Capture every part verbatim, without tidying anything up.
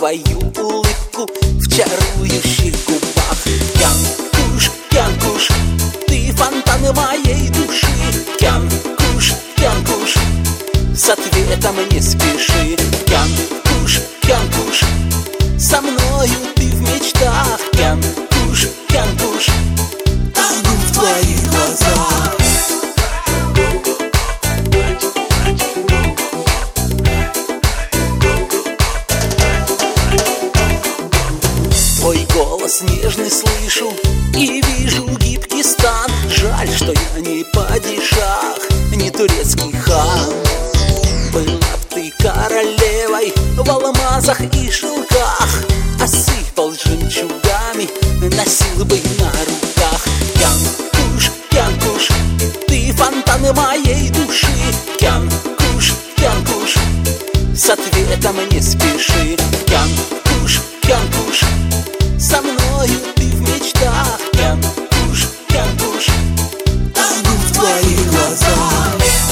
твою улыбку в чарующих губах. Кянкуш, Кянкуш, ты фонтан моей души. Кянкуш, Кянкуш, с ответом не спеши. Кянкуш, Кянкуш, со мною ты в мечтах. Кянкуш, Кянкуш, тону в твоих глазах. Твой голос нежный слышу и вижу гибкий стан. Жаль, что я не падишах, не турецкий хан. Была б ты королевой в алмазах и шелках, осыпал жемчугами, носил бы на руках. Кянкуш, Кянкуш, ты фонтан моей души. Кянкуш, Кянкуш, с ответом не спеши. Кянкуш, Кянкуш, со мною ты в мечтах. Кянкуш, Кянкуш, тону в твоих глазах.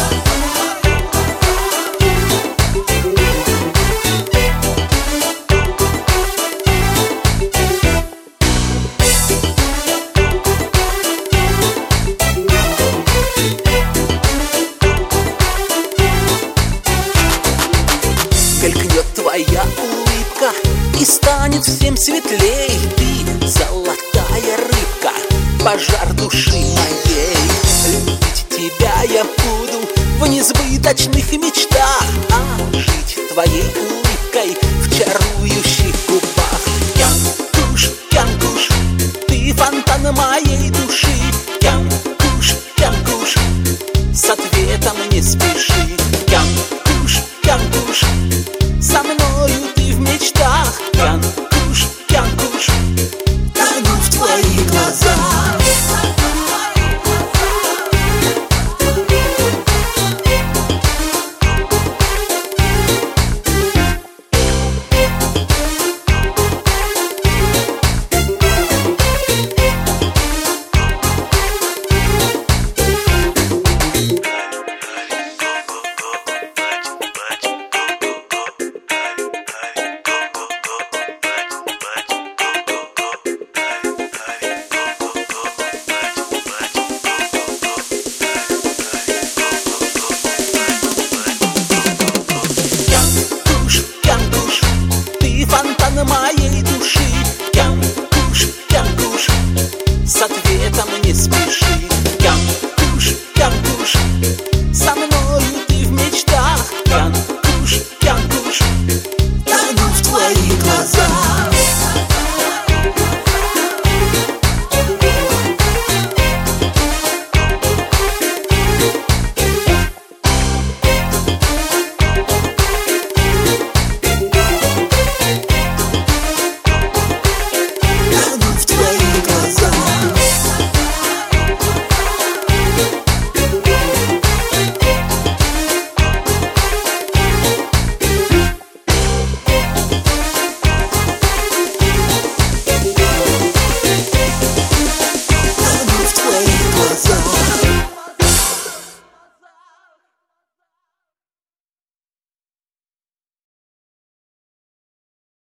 Мелькнет твоя улыбка и станет всем светлей. Ты золотая рыбка, пожар души моей. Любить тебя я буду в несбыточных мечтах, а жить твоей улыбкой в чарующих губах. Кянкуш, Кянкуш, ты фонтан моей